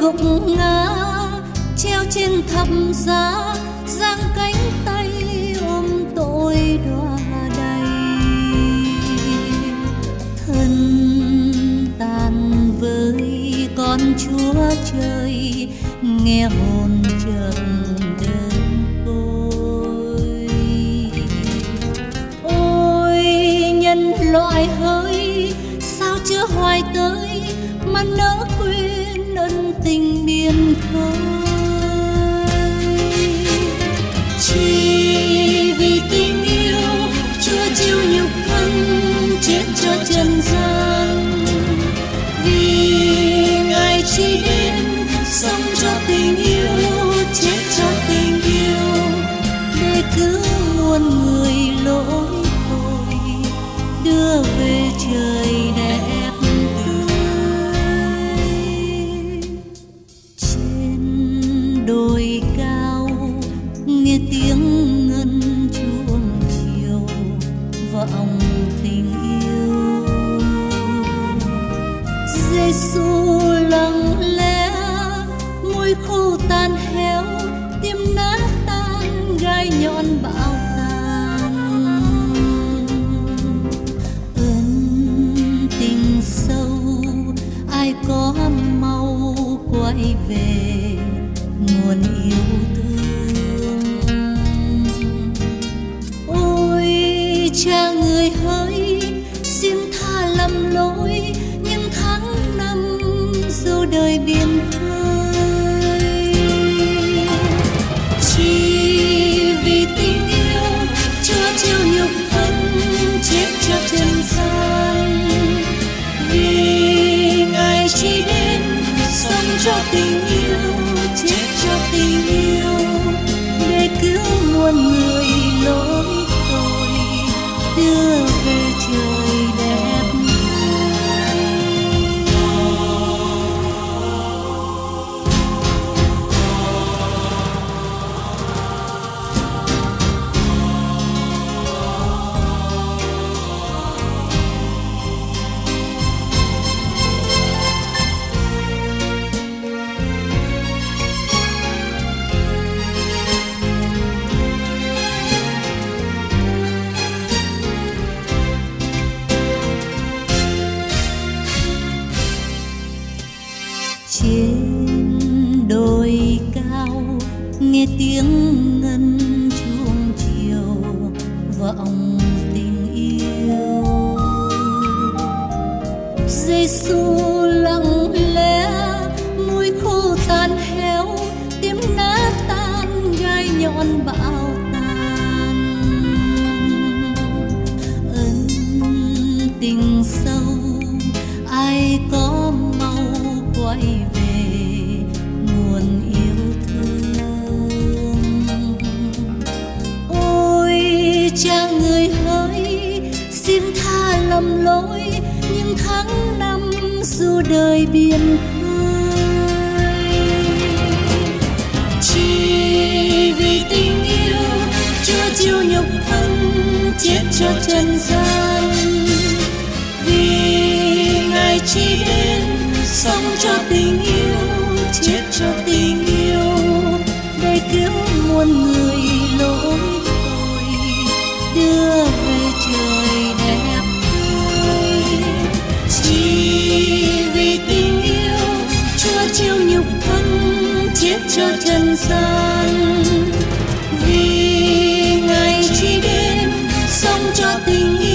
gục ngã treo trên thập giá, giang cánh tay ôm tội đọa đầy. Thân tàn với con Chúa trời, nghe hồn chợt đơn côi. Ôi nhân loại hỡi, sao chưa hoài tới mà nỡ quên ân tình biển khơi. Chỉ vì tình yêu Chúa chịu nhục thân chết cho trần gian, vì Ngài chỉ đến sống cho tình yêu, chết cho tình yêu, để cứu muôn người lỗi tội, đưa về trời đẹp tươi. Trên đồi cao nghe tiếng ngân chuông chiều vọng tình yêu. Giêsu lặng lẽ, môi khô tàn héo, tim nát tan, gai nhọn bão tàn. Ân tình sâu ai có mau quay về nguồn yêu thương. Ôi cha người hỡi, xin tha lầm lỗi những tháng năm dù đời biển khơi. Chỉ vì tình yêu Chúa chịu nhục thân chết cho trần gian, vì Ngài chỉ đến sống cho tình yêu, chết cho tình yêu, để cứu muôn người lỗi tội, đưa về trời đẹp trên đồi cao nghe tiếng ngân chuông chiều vọng tình yêu. Giêsu lặng lẽ, môi khô tàn héo, tim nát tan, gai nhọn bão tàn. Ân tình sâu ai có mau quay về nguồn yêu thương. Ôi cha người hỡi, xin tha lầm lỗi những tháng năm dù đời biển khơi. Chỉ vì tình yêu Chúa chịu nhục thân chết cho trần gian, vì Ngài chỉ đến sống cho tình yêu, chết cho tình yêu, để cứu muôn người lỗi tội, đưa về trời đẹp tươi. Chỉ vì tình yêu Chúa chịu nhục thân chết cho trần gian, vì Ngài chỉ đến sống cho tình yêu,